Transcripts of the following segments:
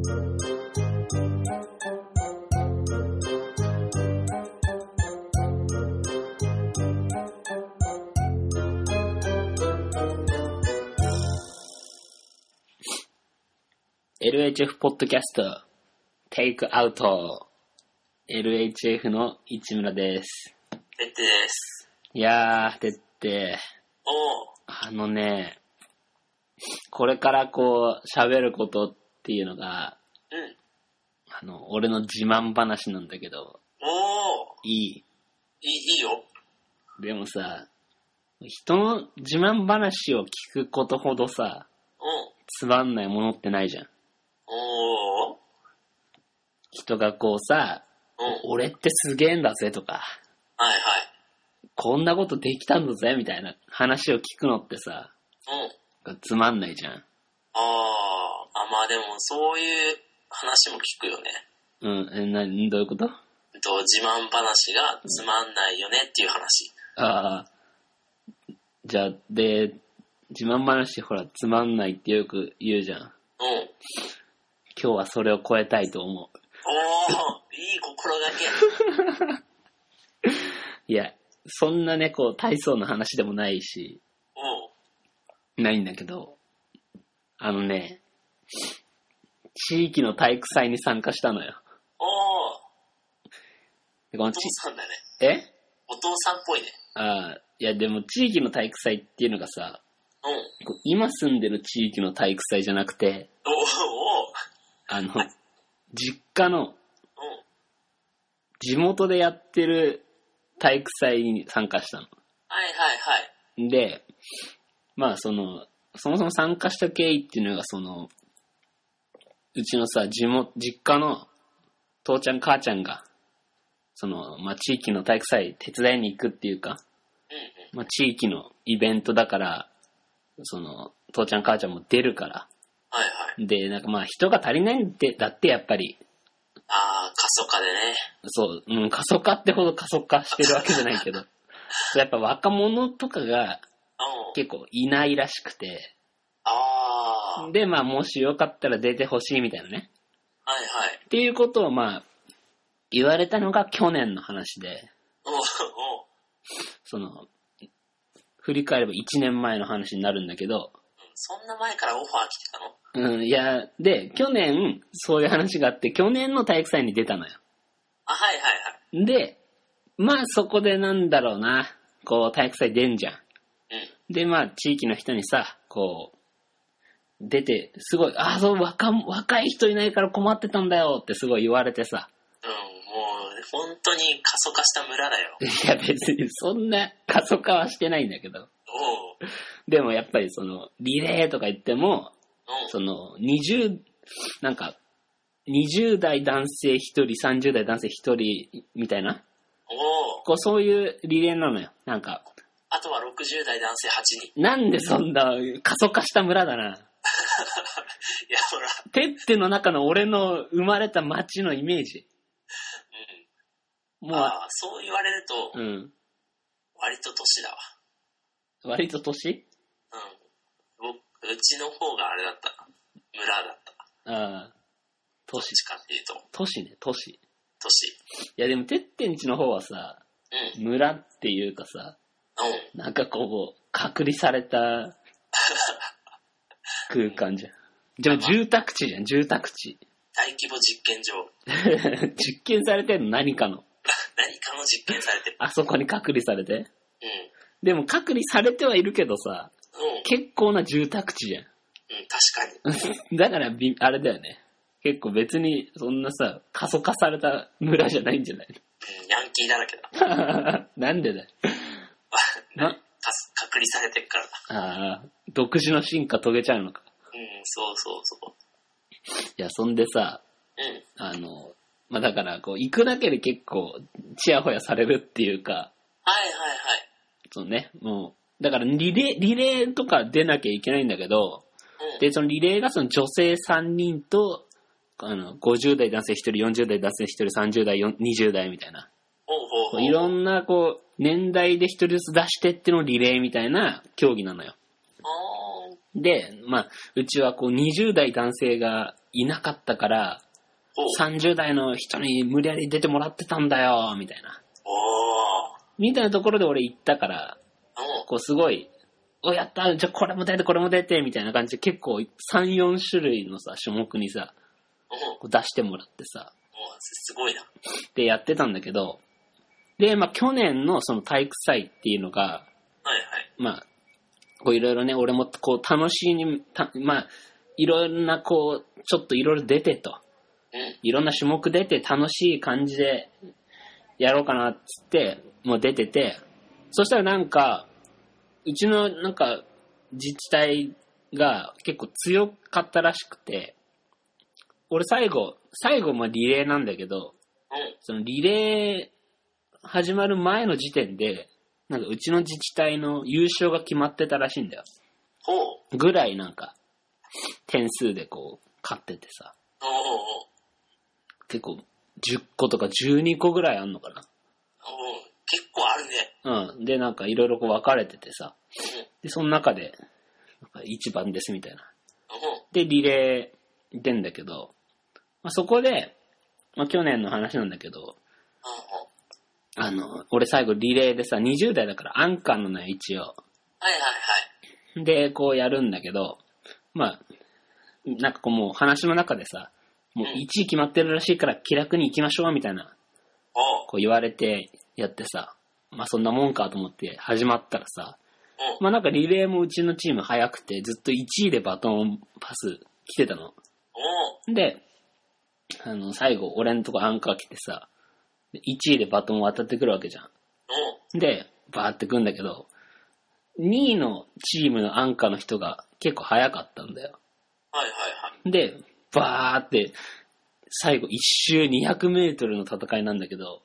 LHF ポッドキャストテイクアウト LHF の市村です。 てってです。 いやー、てってこれからこう喋ることっていうのが、俺の自慢話なんだけど。いいよ。でもさ、人の自慢話を聞くことほどさ、つまんないものってないじゃん。人がこうさ、俺ってすげえんだぜとか、こんなことできたんだぜみたいな話を聞くのってさ、つまんないじゃん。 まあでもそういう話も聞くよね。 どういうこと？ 自慢話がつまんないよねっていう話。 じゃあ、で、自慢話ほらつまんないってよく言うじゃん。今日はそれを超えたいと思う。 いい心がけ。 いや、そんなね、こう、大層な話でもないし、ないんだけど、地域の体育祭に参加したのよ。 お父さんだね。お父さんっぽいね。 いや、でも地域の体育祭っていうのがさ、今住んでる地域の体育祭じゃなくて、実家の地元でやってる体育祭に参加したの。で、まあそもそも参加した経緯っていうのがうちのさ、実家の父ちゃん母ちゃんが、地域の体育祭手伝いに行くっていうか、地域のイベントだから、父ちゃん母ちゃんも出るから、で、人が足りないんだってやっぱり。 過疎化でね。 そう、過疎化ってほど過疎化してるわけじゃないけど、やっぱ若者とかが結構いないらしくて、で、もしよかったら出てほしいみたいなね。っていうことを言われたのが去年の話で、振り返れば1年前の話になるんだけど、 そんな前からオファー来てたの？ いや、で、去年、そういう話があって、去年の体育祭に出たのよ。で、そこでこう、体育祭出んじゃん。で、地域の人にさ、こう、出て、すごい、若い人いないから困ってたんだよってすごい言われてさ。 もう、本当に過疎化した村だよ。 いや、別に、そんな過疎化はしてないんだけど。でもやっぱりリレーとか言っても、20代男性1人、30代男性1人みたいな、そういうリレーなのよ。あとは60代男性8人。 なんでそんな過疎化した村だな。いや、 ほら。 てっての中の俺の生まれた町のイメージ。 そう言われると、割と年だわ。 割と年？ うちの方があれだった。村だった。 都市かっていうと。 都市ね、都市。 都市。 いやでもてってんちの方はさ、村っていうかさ、こう隔離された空間じゃん。じゃあ住宅地じゃん、住宅地。 大規模実験場。 実験されてんの？何かの実験されてる。 あそこに隔離されて？でも隔離されてはいるけどさ、結構な住宅地じゃん。 確かに。 だからあれだよね。結構別にそんなさ、過疎化された村じゃないんじゃないの？ ヤンキーだらけだ。 なんでだよ。 隔離されてるからだ。 独自の進化遂げちゃうのか。 そう。 いや、そんでさ、だからこう行くだけで結構チヤホヤされるっていうか。そうね、もうだからリレーとか出なきゃいけないんだけど、でそのリレーが女性3人と50代男性1人、40代男性1人、30代、20代みたいな、いろんなこう年代で1人ずつ出してってのリレーみたいな競技なのよ。で、うちはこう20代男性がいなかったから、30代の人に無理やり出てもらってたんだよ、みたいな。みたいなところで俺行ったから、こうすごい、やった、じゃあこれも出て、これも出て、みたいな感じで結構3、4種類のさ、種目にさ、こう出してもらってさ、 すごいな。 でやってたんだけど、で、まあ去年のその体育祭っていうのが、まあ、こういろいろね、俺もこう楽しいに、まあ、いろんなこう、ちょっといろいろ出てと、いろんな種目出て楽しい感じでやろうかなっつって、もう出てて、そしたらなんか、うちのなんか自治体が結構強かったらしくて、俺最後まあリレーなんだけど、そのリレー始まる前の時点で、なんかうちの自治体の優勝が決まってたらしいんだよ。ぐらいなんか点数でこう勝っててさ、結構10個とか12個ぐらいあんのかな。 結構あるね。でなんかいろいろこう分かれててさ、でその中でなんか1番ですみたいな。でリレー出んだけど、まあ、そこで、まあ、去年の話なんだけど、俺最後リレーでさ、20代だからアンカーのね、一応。で、こうやるんだけど、まあ、なんかこうもう話の中でさ、もう1位決まってるらしいから気楽に行きましょうみたいな、こう言われてやってさ、まあそんなもんかと思って始まったらさ、まあなんかリレーもうちのチーム早くてずっと1位でバトンパス来てたの。で、最後俺のとこアンカー来てさ、1位でバトン渡ってくるわけじゃん。で、バーってくんだけど、2位のチームのアンカーの人が結構早かったんだよ。で、バーって、最後1周200メートルの戦いなんだけど、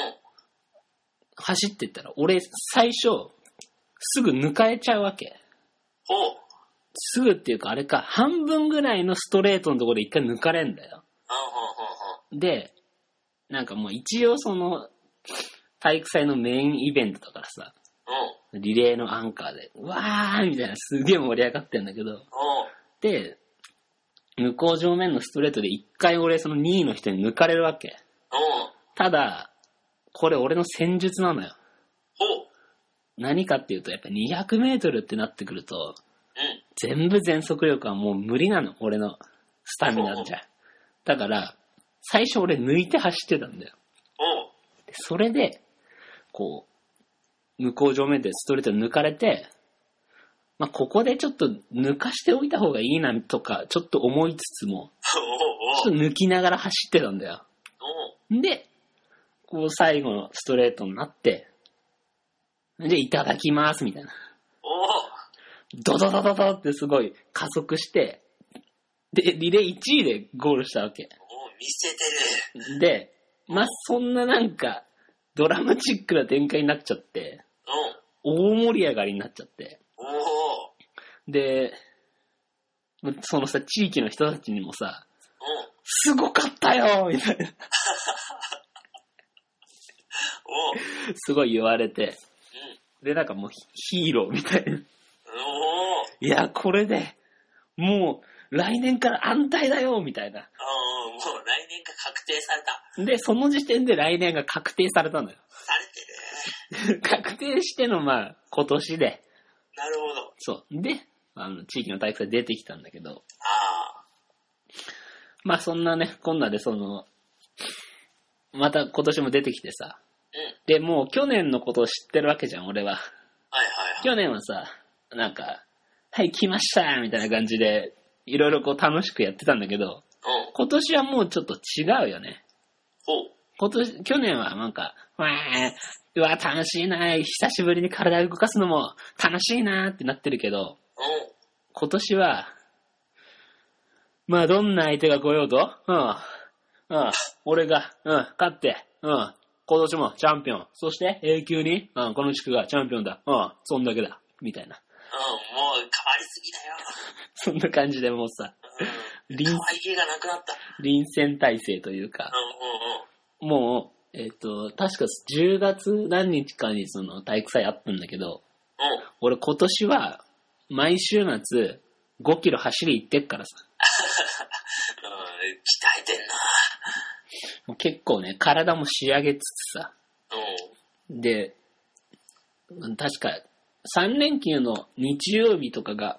走ってったら、俺最初、すぐ抜かれちゃうわけ。すぐっていうかあれか、半分ぐらいのストレートのところで一回抜かれんだよ。で、なんかもう一応その、体育祭のメインイベントだからさ、リレーのアンカーで、わーみたいなすげえ盛り上がってんだけど、で、向こう上面のストレートで一回俺その2位の人に抜かれるわけ。ただ、これ俺の戦術なのよ。何かっていうと、やっぱ200メートルってなってくると、全部全速力はもう無理なの、俺のスタミナじゃ。だから、最初俺抜いて走ってたんだよ。それで、こう、向こう上面でストレート抜かれて、まあ、ここでちょっと抜かしておいた方がいいなとか、ちょっと思いつつも、ちょっと抜きながら走ってたんだよ。で、こう最後のストレートになって、で、いただきますみたいな。ドドドドドってすごい加速して、で、リレー1位でゴールしたわけ。 見せてる。 で、まあ、そんななんか、ドラマチックな展開になっちゃって、大盛り上がりになっちゃって、で、そのさ、地域の人たちにもさ、すごかったよみたいな。すごい言われて、で、なんかもうヒーローみたいな。いや、これで、もう来年から安泰だよみたいな。 もう来年が確定された。 で、その時点で来年が確定されたのよ。 されてる。 確定しての、まあ、今年で。 なるほど。 そう。で、地域の体育祭出てきたんだけど。まあ、そんなね、こんなでまた今年も出てきてさ。で、もう去年のことを知ってるわけじゃん、俺は。去年はさ、なんか、はい、来ましたみたいな感じで、いろいろこう楽しくやってたんだけど、今年はもうちょっと違うよね。去年はなんか、うわ、楽しいな、久しぶりに体を動かすのも楽しいなってなってるけど、今年は、まあどんな相手が来ようと、俺が、勝って、今年もチャンピオン、そして永久に、この地区がチャンピオンだ、そんだけだ、みたいな。 もう変わりすぎだよ。 そんな感じでもうさ、 可愛げがなくなった。 臨戦態勢というか、もう、確か10月何日かにその体育祭あったんだけど、俺今年は毎週末5キロ走り行ってっからさ。 えてんな。 もう結構ね、体も仕上げつつさ。で、確か3連休の日曜日とかが、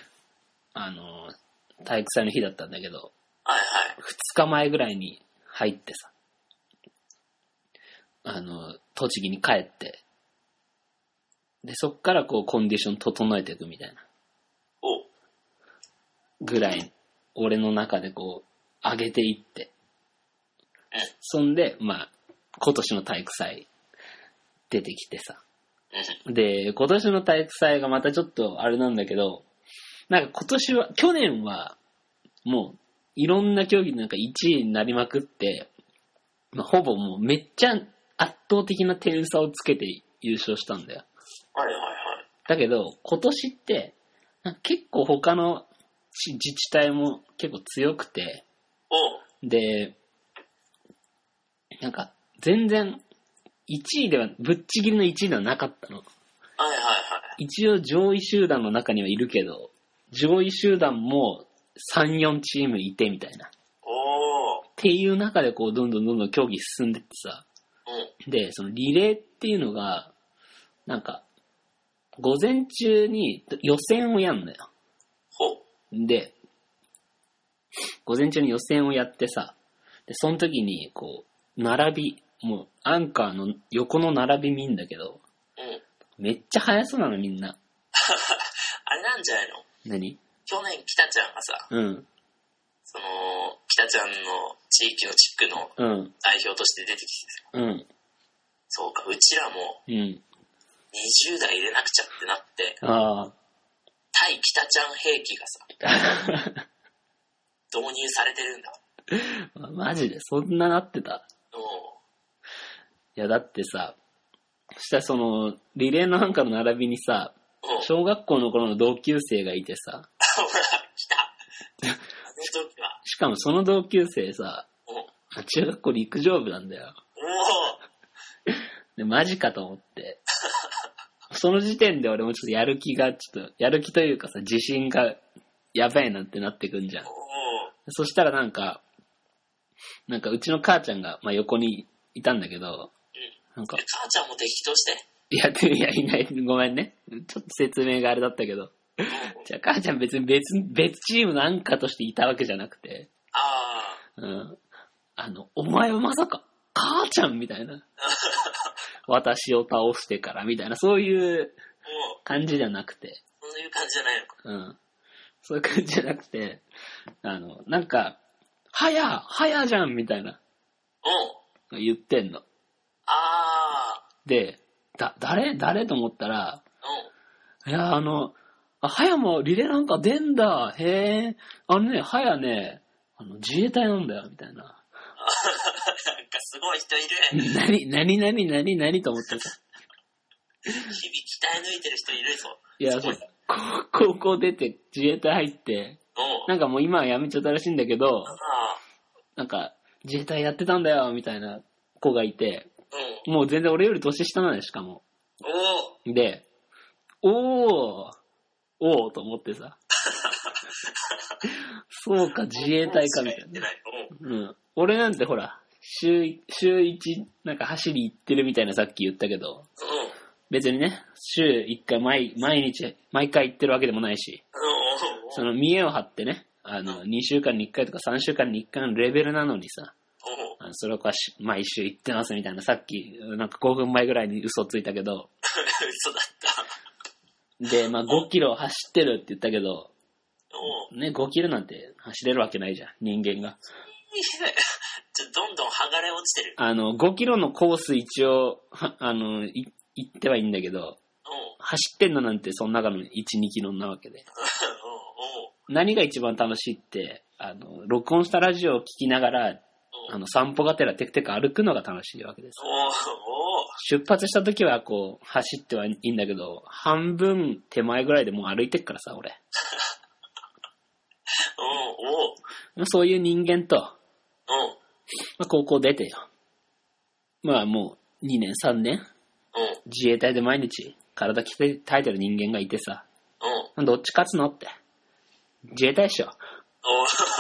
体育祭の日だったんだけど、 はいはい。 2日前ぐらいに入ってさ、栃木に帰って、で、そっからこうコンディション整えていくみたいな。ぐらい、俺の中でこう、上げていって。そんで、まあ、今年の体育祭、出てきてさ。で、今年の体育祭がまたちょっとあれなんだけど、なんか今年は、去年は、もう、いろんな競技でなんか1位になりまくって、まあ、ほぼもうめっちゃ圧倒的な点差をつけて優勝したんだよ。 はいはいはい。 だけど、今年って、結構他の自治体も結構強くて、で、なんか全然1位では、ぶっちぎりの1位ではなかったの。はいはいはい。 一応上位集団の中にはいるけど、上位集団も3、4チームいてみたいな。っていう中でこうどんどん競技進んでってさ。で、そのリレーっていうのが、なんか、午前中に予選をやんのよ。で、午前中に予選をやってさ、で、その時にこう、並び、もうアンカーの横の並び見んだけど、めっちゃ速そうなのみんな。 あれなんじゃないの？ 何？ 去年北ちゃんがさ、その北ちゃんの地域の地区の代表として出てきてさ、そうか、うちらも20代入れなくちゃってなって、対北ちゃん兵器がさ導入されてるんだ。 マジでそんななってた？いやだってさ、そしたらそのリレーのアンカーの並びにさ、小学校の頃の同級生がいてさ来たしかもその同級生さ、中学校陸上部なんだよ。でマジかと思ってその時点で俺もちょっとやる気というかさ、自信がやばいなんてなってくんじゃん。そしたらなんかうちの母ちゃんが、まあ、横にいたんだけど、なんか母ちゃんも敵として？ いやいない、ごめんね、ちょっと説明があれだったけど、じゃあ母ちゃん別に別チームのアンカーとしていたわけじゃなくて、お前はまさか母ちゃんみたいな私を倒してからみたいな、そういう感じじゃなくて、 そういう感じじゃないのか。 そういう感じじゃなくて、なんかはやじゃんみたいな言ってんの。で、誰と思ったら、いやはやもリレーなんか出んだ、へえ、はやね、自衛隊なんだよみたいな。なんかすごい人いる。 何と思ってさ。 日々鍛え抜いてる人いるぞ。 いや、高校出て自衛隊入って、なんかもう今は辞めちゃったらしいんだけど、なんか自衛隊やってたんだよみたいな子がいて、もう全然俺より年下なのよ、しかも。で、おーと思ってさ。そうか、自衛隊かみたいな。俺なんてほら、週1なんか走り行ってるみたいなさっき言ったけど、別にね、週1回毎回行ってるわけでもないし、その見栄を張ってね、2週間に1回とか3週間に1回のレベルなのにさ、それを毎週行ってますみたいな、さっきなんか5分前ぐらいに嘘ついたけど嘘だったで、まあ5キロ走ってるって言ったけどね、5キロなんて走れるわけないじゃん、人間が。 どんどん剥がれ落ちてる。 5キロのコース一応行ってはいいんだけど、走ってんのなんてその中の 1,2 キロなわけで何が一番楽しいって、録音したラジオを聞きながら散歩がてらテクテク歩くのが楽しいわけです。出発した時はこう走ってはいいんだけど、半分手前ぐらいでもう歩いてっからさ、俺そういう人間と、まあ、高校出てよ、まあもう2年3年自衛隊で毎日体鍛えてる人間がいてさ、どっち勝つのって、自衛隊っしょ。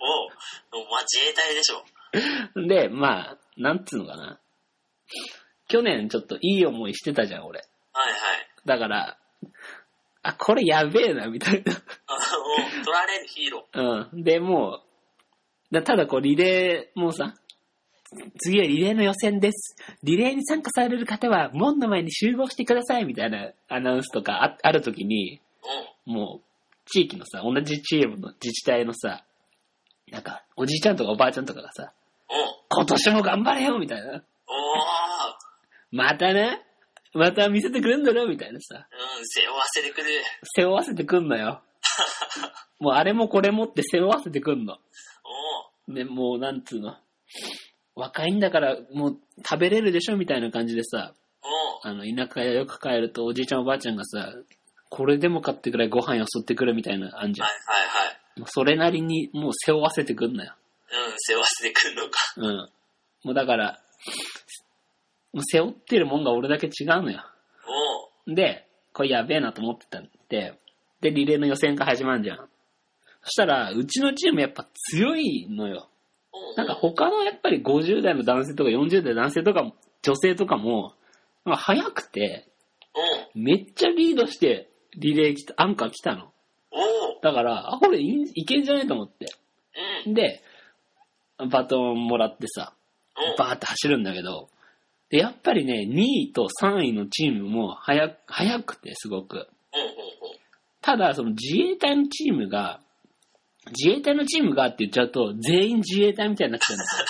まあ自衛隊でしょ。 で、まあ、なんつうのかな。去年ちょっといい思いしてたじゃん、俺。 はいはい。 だから、あ、これやべえな、みたいな。取られるヒーロー。うん。で、もう、ただこうリレーもさ、次はリレーの予選です。リレーに参加される方は門の前に集合してくださいみたいなアナウンスとかあるときに、もう地域のさ、同じチームの自治体のさ、なんかおじいちゃんとかおばあちゃんとかがさ、今年も頑張れよみたいな。またね、また見せてくれんだろみたいなさ。 背負わせてくる。 背負わせてくんのよ。もうあれもこれもって背負わせてくんの。で、もうなんつうの。若いんだからもう食べれるでしょみたいな感じでさ、田舎へよく帰るとおじいちゃんおばあちゃんがさ、これでもかってくらいご飯よそってくるみたいなあんじゃん。はいはいはい。もうそれなりにもう背負わせてくんのよ。 背負わせてくんのか。 もうだから、もう背負ってるもんが俺だけ違うのよ。で、これやべえなと思ってたんで、で、リレーの予選が始まるじゃん。そしたら、うちのチームやっぱ強いのよ。なんか他のやっぱり50代の男性とか40代の男性とか女性とかも、なんか早くて、めっちゃリードしてリレーアンカー来たの。だから、これいけんじゃないと思って。で、バトンもらってさ、バーって走るんだけど、でやっぱりね、2位と3位のチームも早くてすごく。ただ、その自衛隊のチームがって言っちゃうと、全員自衛隊みたいになっちゃうんですよ。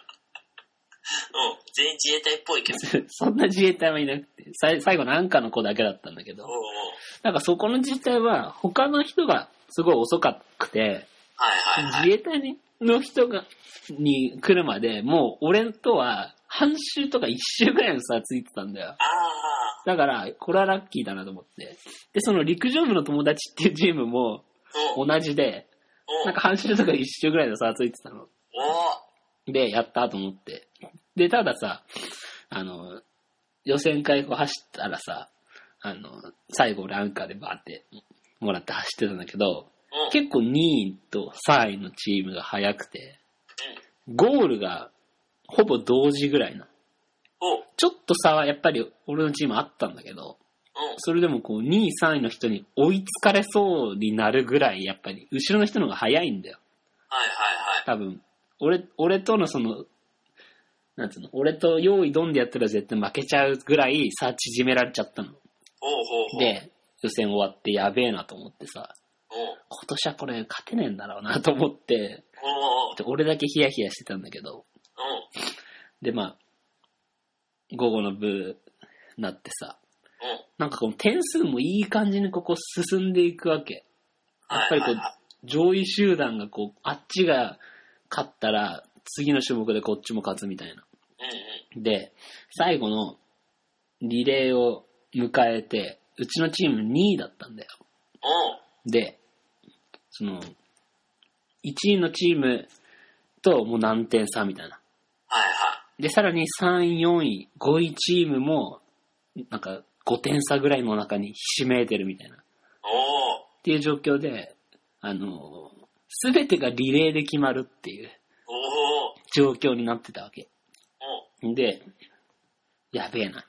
全員自衛隊っぽいけど。 そんな自衛隊はいなくて、最後のアンカーの子だけだったんだけど、なんかそこの自衛隊は他の人がすごい遅かくて、自衛隊の人に来るまで、もう俺とは半周とか1周ぐらいの差ついてたんだよ。だから、これはラッキーだなと思って。で、その陸上部の友達っていうチームも同じで、なんか半周とか1周ぐらいの差ついてたの。で、やったと思って。で、たださ、予選会こう走ったらさ、最後俺アンカーでバーってもらって走ってたんだけど、結構2位と3位のチームが速くて、ゴールがほぼ同時ぐらいな。ちょっと差はやっぱり俺のチームあったんだけど、それでもこう2位3位の人に追いつかれそうになるぐらいやっぱり後ろの人の方が速いんだよ。多分俺とのそのなんつうの、俺と用意ドンでやったら絶対負けちゃうぐらい差縮められちゃったの。で、予選終わってやべえなと思ってさ、今年はこれ勝てねえんだろうなと思って、俺だけヒヤヒヤしてたんだけど、でまあ午後の部なってさ、なんかこの点数もいい感じにここ進んでいくわけ。やっぱりこう上位集団がこうあっちが勝ったら次の種目でこっちも勝つみたいな。で、最後のリレーを迎えて、うちのチーム2位だったんだよ。で、その、1位のチームともう何点差みたいな。で、さらに3位、4位、5位チームも、なんか5点差ぐらいの中にひしめいてるみたいな。っていう状況で、すべてがリレーで決まるっていう状況になってたわけ。で、やべえな、みたいな。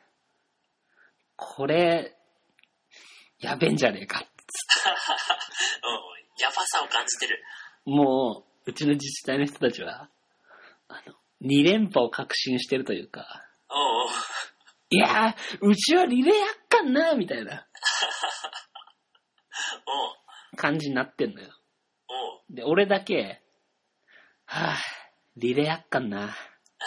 これ、やべえんじゃねえかっつって。 やばさを感じてる。 もう、うちの自治体の人たちは、2連覇を確信してるというか、いやー、うちはリレーやっかんな、みたいな感じになってんのよ。で、俺だけ、リレーやっかんな。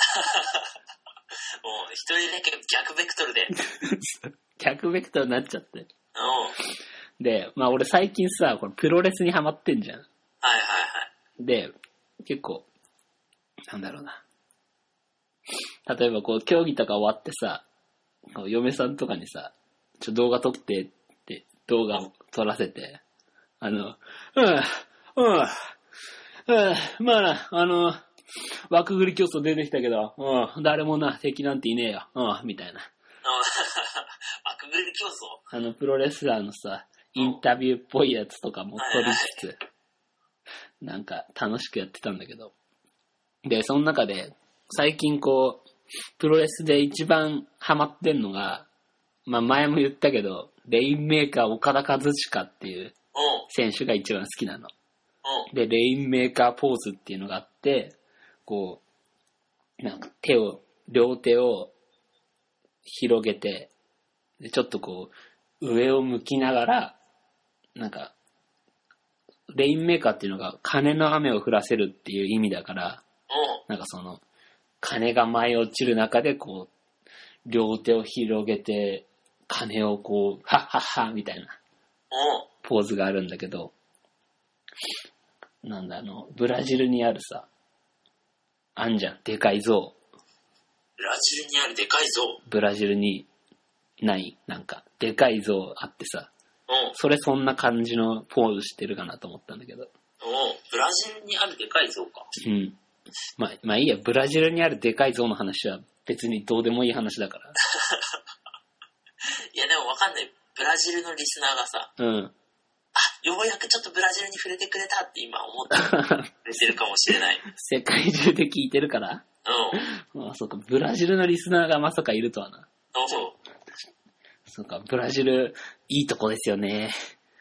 一人だけ逆ベクトルで。 逆ベクトルになっちゃって。で、まあ俺最近さ、これプロレスにハマってんじゃん。で、結構、なんだろうな。例えばこう競技とか終わってさ、こう嫁さんとかにさ、動画撮ってって動画を撮らせて、まあ枠繰り競争出てきたけど、誰もな、敵なんていねえよ、みたいな。 枠繰り競争？ プロレスラーのさ、インタビューっぽいやつとかも撮りつつ、 なんか楽しくやってたんだけど。で、その中で、最近こう、プロレスで一番ハマってんのが、まあ前も言ったけど、レインメーカー岡田和親っていう選手が一番好きなの。で、レインメーカーポーズっていうのがあって、こう、なんか両手を広げて、でちょっとこう、上を向きながら、なんか、レインメーカーっていうのが金の雨を降らせるっていう意味だから、なんかその、金が舞い落ちる中でこう、両手を広げて、金をこう、はっはっはみたいな、ポーズがあるんだけど、なんだブラジルにあるさ、あんじゃん、でかい像。 ブラジルにあるでかい像？ ブラジルにない、なんか、でかい像あってさ、それそんな感じのポーズしてるかなと思ったんだけど。 ブラジルにあるでかい像か。 うん。まあいいや、ブラジルにあるでかい像の話は別にどうでもいい話だから。 いやでもわかんない。ブラジルのリスナーがさ、ようやくちょっとブラジルに触れてくれたって今思ってくれてるかもしれない。 世界中で聞いてるから。あ、そうか、ブラジルのリスナーがまさかいるとはな。そうか、ブラジルいいとこですよね。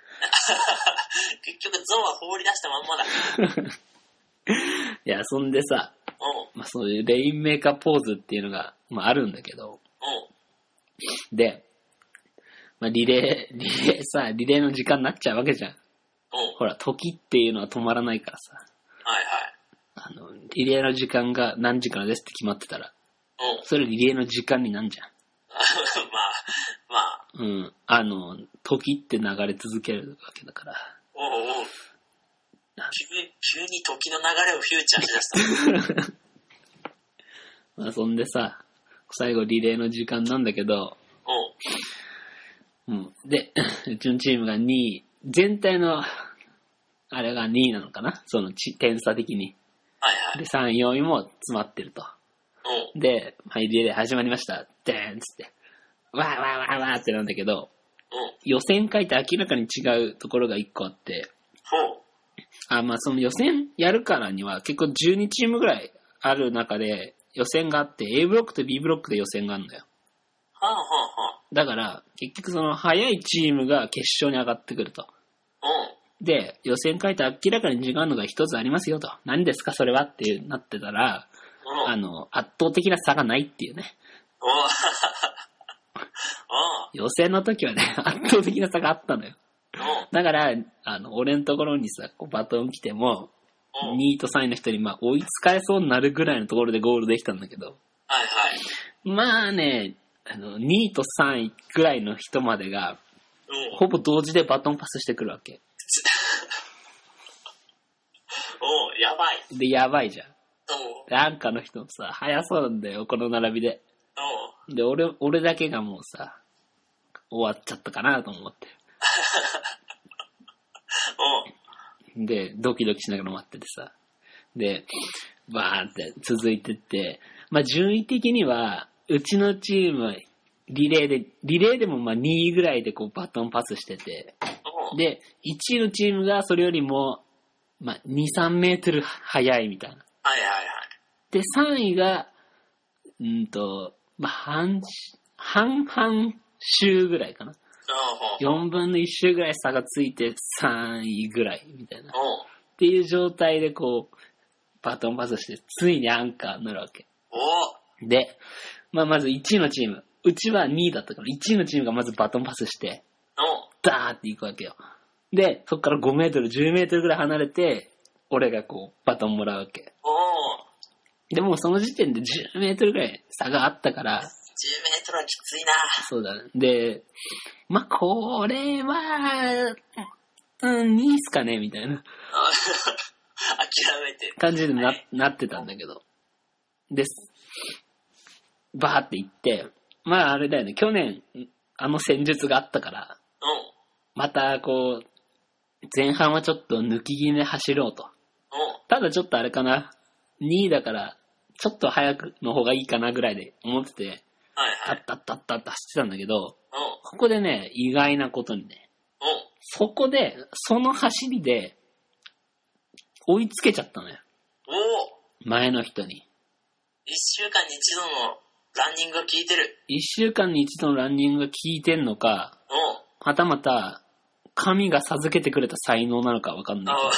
結局象は放り出したまんまだ。 いや、そんでさ、まあ、そういうレインメーカーポーズっていうのが、まあ、あるんだけど、で、まあ、リレーの時間になっちゃうわけじゃん。ほら、時っていうのは止まらないからさ。 はいはい。 リレーの時間が何時からですって決まってたら、それリレーの時間になんじゃん。 まあ。 時って流れ続けるわけだから。 急に時の流れをフューチャーしだした。 まあ、そんでさ、最後リレーの時間なんだけど、で、うちのチームが2位、全体の、あれが2位なのかな、その点差的に。で、3位、4位も詰まってると。で、はい、リレー始まりました。でーんつって。わーわーわーわーってなんだけど、予選会って明らかに違うところが1個あって、まあその予選やるからには結構12チームぐらいある中で予選があって、A ブロックと B ブロックで予選があるんだよ。だから、結局その早いチームが決勝に上がってくると。で、予選会って明らかに違うのが一つありますよと。何ですかそれはってなってたら、圧倒的な差がないっていうね。予選の時はね、圧倒的な差があったのよ。だから、俺のところにさ、こうバトン来ても、2位と3位の人に追いつかれそうになるぐらいのところでゴールできたんだけど、まあね、2位と3位ぐらいの人までが、ほぼ同時でバトンパスしてくるわけ。 やばい。 で、やばいじゃん。なんかの人もさ、早そうなんだよ、この並びで。で、俺だけがもうさ、終わっちゃったかなと思って。で、ドキドキしながら待っててさ。で、バーって続いてって、まあ順位的には、うちのチームはリレーでも2位ぐらいでこうバトンパスしてて、で、1位のチームがそれよりも、2、3メートル速いみたいな。で、3位が、半々周ぐらいかな。4分の1周ぐらい差がついて3位ぐらいみたいな。っていう状態でこう、バトンパスして、ついにアンカーになるわけ。で、まず1位のチーム。うちは2位だったから、1位のチームがまずバトンパスして、ダーって行くわけよ。で、そっから5メートル、10メートルぐらい離れて、俺がこう、バトンもらうわけ。でもその時点で10メートルぐらい差があったから、10メートルはきついな。 そうだね。で、これは、2位っすかねみたいな。 諦めて。 感じでなってたんだけど。です。バーって行って、あれだよね、去年、戦術があったから、またこう、前半はちょっと抜き気味で走ろうと。ただちょっとあれかな、2位だから、ちょっと早くの方がいいかなぐらいで思ってて、タッタッタッタッタ走ってたんだけど、ここでね、意外なことにね、その走りで、 追いつけちゃったのよ。 お前の人に。 1週間に一度のランニングが効いてる。 1週間に一度のランニングが効いてんのか、はたまた、神が授けてくれた才能なのかわかんないけど。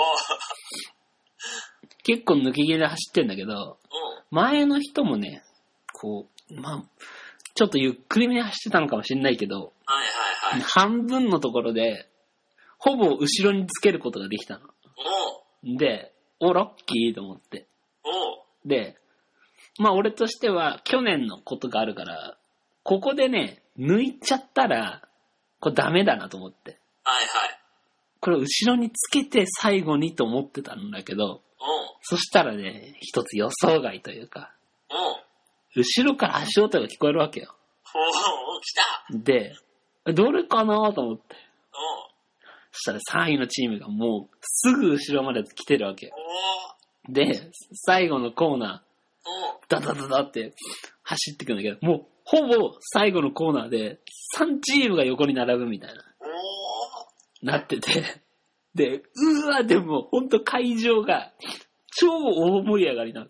結構抜き毛で走ってんだけど、前の人もね、こう、まあ、ちょっとゆっくりめに走ってたのかもしれないけど、半分のところで、ほぼ後ろにつけることができたの。で、ラッキーと思って。で、まあ俺としては去年のことがあるから、ここでね、抜いちゃったら、これダメだなと思って。これ後ろにつけて最後にと思ってたんだけど、そしたらね、一つ予想外というか、後ろから足音が聞こえるわけよ。 来た。 で、どれかなと思って。そしたら3位のチームがもうすぐ後ろまで来てるわけよ。で、最後のコーナー、ダダダダって走ってくんだけど、もうほぼ最後のコーナーで3チームが横に並ぶみたいな。なってて。で、でもほんと会場が超大盛り上がりになって。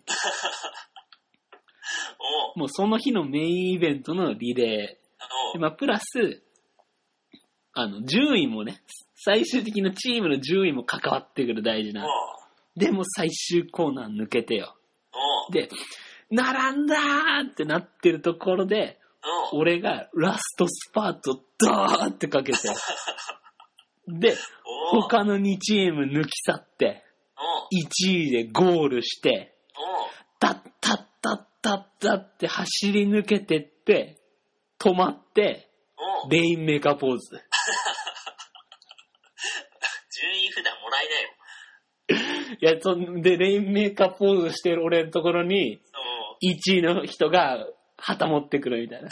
もうその日のメインイベントのリレー。でまあ、プラス、順位もね、最終的なチームの順位も関わってくる大事な。でも最終コーナー抜けてよ。で、並んだーってなってるところで、俺がラストスパートドーってかけて、で、他の2チーム抜き去って、1位でゴールして、タッタッタッタッタって走り抜けてって、止まって、レインメーカーポーズ。 順位札もらいなよ。 いや、で、レインメーカーポーズしてる俺のところに、1位の人が旗持ってくるみたいな。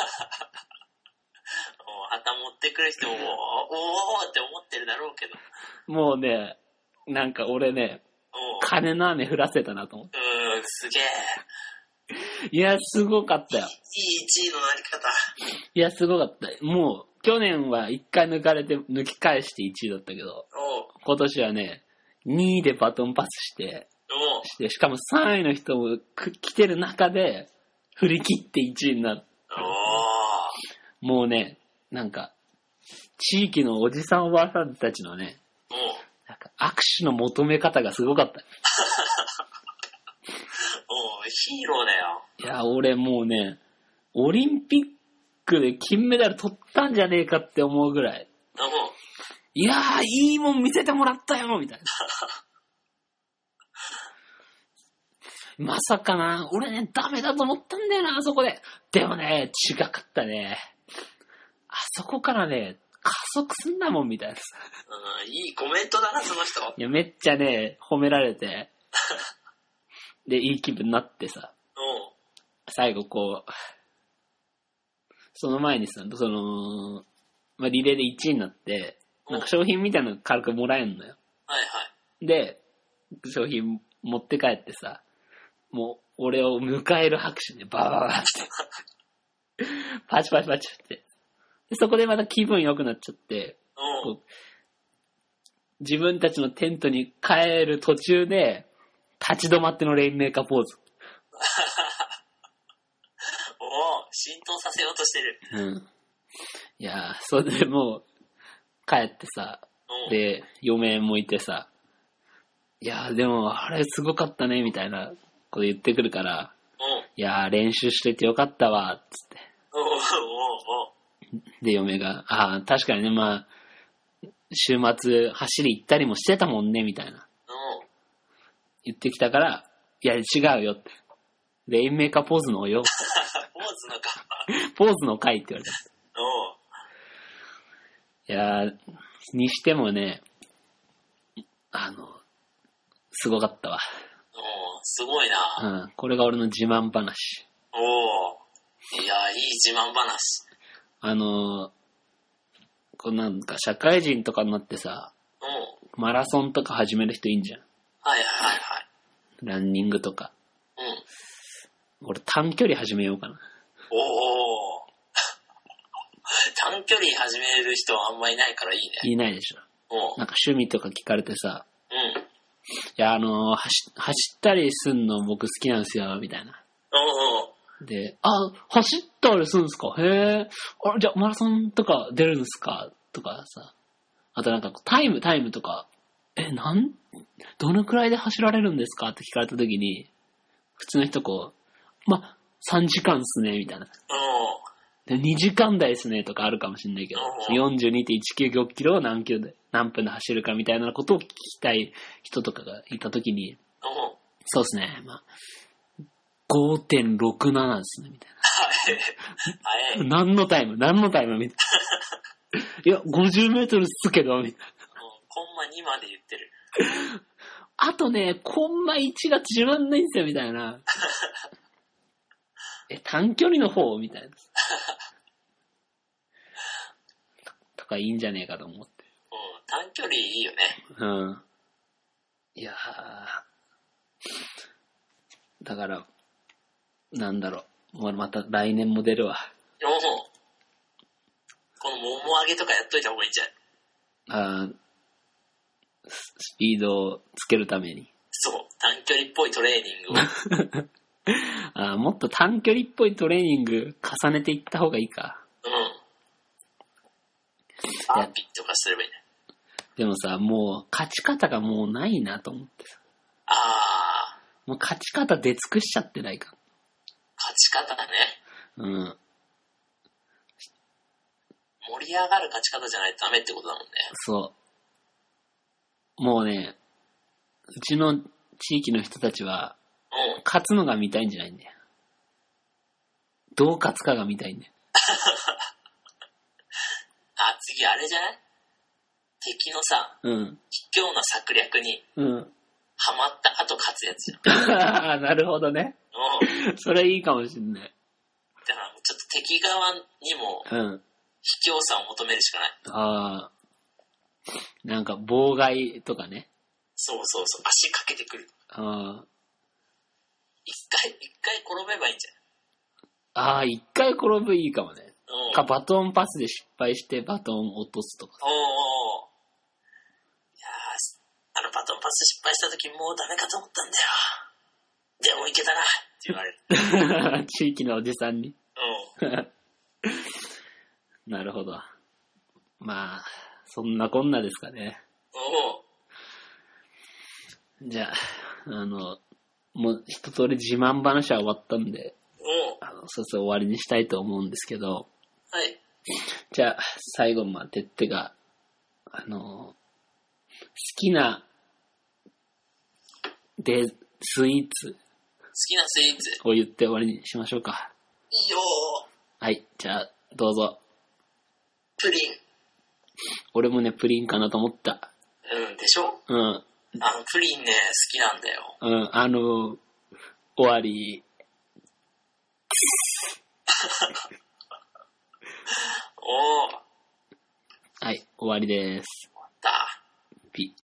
旗持ってくる人も、おーって思ってるだろうけど。 もうね、なんか俺ね、金の雨降らせたなと思って。 すげえ。 いや、すごかったよ。 いい1位のなり方。 いや、すごかった。もう、去年は1回抜き返して1位だったけど、今年はね、2位でバトンパスして、しかも3位の人も来てる中で、振り切って1位になって。もうね、なんか、地域のおじさんおばあさんたちのね、なんか握手の求め方がすごかった。 ヒーローだよ。 いや、俺もうね、オリンピックで金メダル取ったんじゃねえかって思うぐらい。いやー、いいもん見せてもらったよみたいな。まさかな、俺ね、ダメだと思ったんだよな、あそこで。でもね、違かったね。あそこからね、加速すんだもん、みたいなさ。 いいコメントだな、その人。 いや、めっちゃね、褒められて。で、いい気分になってさ。最後こう、その前にさ、まあ、リレーで1位になって、なんか商品みたいなの軽くもらえんのよ。で、商品持って帰ってさ、もう、俺を迎える拍手でバーバーって。パチパチパチって。でそこでまた気分良くなっちゃって、こう自分たちのテントに帰る途中で、立ち止まってのレインメーカーポーズ。 浸透させようとしてる。 いやそれでもう、帰ってさ、で、嫁もいてさ、いやでも、あれすごかったね、みたいなこと言ってくるから、いや練習しててよかったわ、つって。で、嫁が、確かにね、まあ、週末走り行ったりもしてたもんね、みたいな。言ってきたから、いや、違うよって。レインメーカーポーズのよ。ポーズの回って言われた。いやにしてもね、すごかったわ。 すごいな。 これが俺の自慢話。 いや、いい自慢話。 こうなんか社会人とかになってさ、マラソンとか始める人いいんじゃん。ランニングとか。俺短距離始めようかな。 短距離始める人はあんまいないからいいね。 いないでしょ。なんか趣味とか聞かれてさ、 や、走ったりすんの僕好きなんですよ、みたいな。で、走ったりするんですか？へえ。じゃあマラソンとか出るんですか？とかさ。あとなんかタイムとか、どのくらいで走られるんですかって聞かれたときに、普通の人3時間っすね、みたいな。で2時間台っすね、とかあるかもしれないけど、42.195 キロを何分で走るかみたいなことを聞きたい人とかがいたときに、そうですね、5.67 ですね、みたいな。何のタイムみたいな。いや、50メートルっすけど、みたいな。 コンマ2まで言ってる。 あとね、コンマ1が自慢ないんですよ、みたいな。短距離の方みたいな。とかいいんじゃねえかと思って。 短距離いいよね。 いやだから、なんだろう。また来年も出るわ。 このもも上げとかやっといた方がいいんじゃん。 スピードをつけるために。 そう、短距離っぽいトレーニングを。もっと短距離っぽいトレーニング重ねていった方がいいか。 バーピッとかすればいいね。 でもさ、もう勝ち方がもうないなと思ってさ。もう勝ち方出尽くしちゃってないか。 勝ち方ね。盛り上がる勝ち方じゃないとダメってことだもんね。 そう。もうね、うちの地域の人たちは、勝つのが見たいんじゃないんだよ。どう勝つかが見たいんだよ。 次あれじゃない？敵のさ、卑怯な策略に、ハマった後勝つやつじゃん。 なるほどね。それいいかもしんない。 だからちょっと敵側にも、卑怯さを求めるしかない。 なんか妨害とかね。 そう、足かけてくる。一回転べばいいんじゃん。一回転ぶいいかもね。バトンパスで失敗してバトン落とすとか。 いやバトンパス失敗した時もうダメかと思ったんだよ。でもいけたなって言われる。 地域のおじさんに。なるほど。そんなこんなですかね。じゃあ、もう一通り自慢話は終わったんで、そろそろ終わりにしたいと思うんですけど、 はい。 じゃあ、最後てってが、好きなスイーツ。 好きなスイーツを言って終わりにしましょうか。 いいよはい、じゃあ、どうぞ。 プリン。 俺もね、プリンかなと思った。 でしょ？プリンね、好きなんだよ。 終わり。はい、終わりです。 終わった。 ピッ。